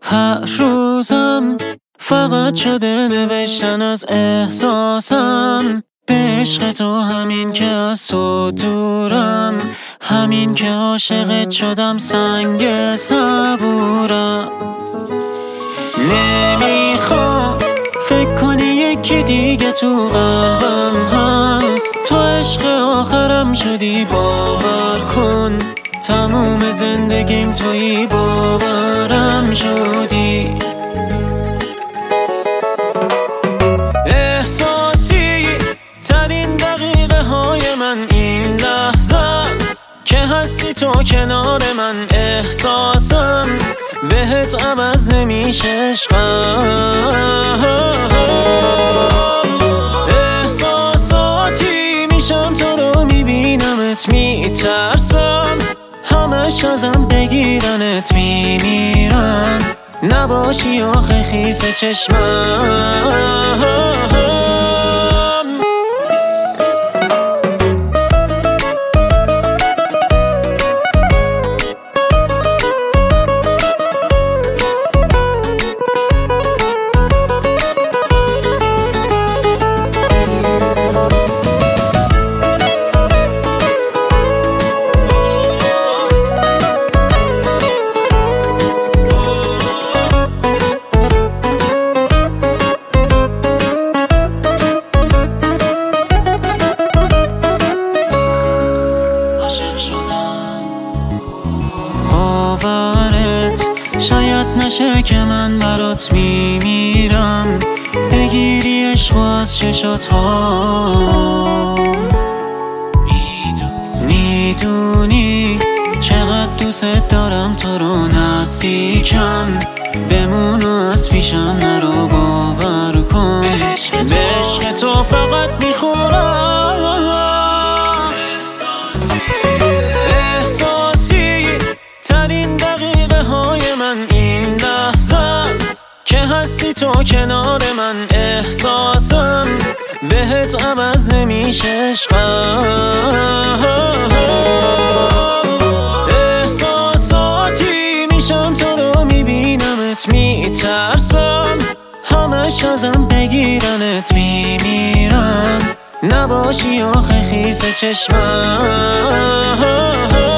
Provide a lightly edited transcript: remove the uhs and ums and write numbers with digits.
هر روزم فقط شده نوشتن از احساسم به عشق تو، همین که از تو دورم، همین که عاشقت شدم سنگ صبورم. نمیخوام فکر کنی یکی دیگه تو قلبم هست، تو عشق آخرم شدی باور کن، تموم زندگیم توی باورم شدی. احساسی ترین دقیقه های من این لحظه است که هستی تو کنار من، احساسم بهت عوض نمیشه عشقم. احساساتی میشم تو رو میبینمت میترسم، همش ازم بگیرنت میمیرم، نباشی آخه خیس چشمم. شاید نشه که من برات میمیرم، بگیری عشق از چشات ها. میدونی چقدر دوست دارم تو رو، نزدیکم بمون و از پیشم نرو، باور کن به عشق تو فقط میخورم. احساسی ترین دقیقه های من این لحظه است که هستی تو کنار من، احساسم بهت عوض نمیشه عشقم. احساساتی میشم تو رو میبینمت میترسم، همش ازم بگیرنت میمیرم، نباشی آخه خیس چشمم.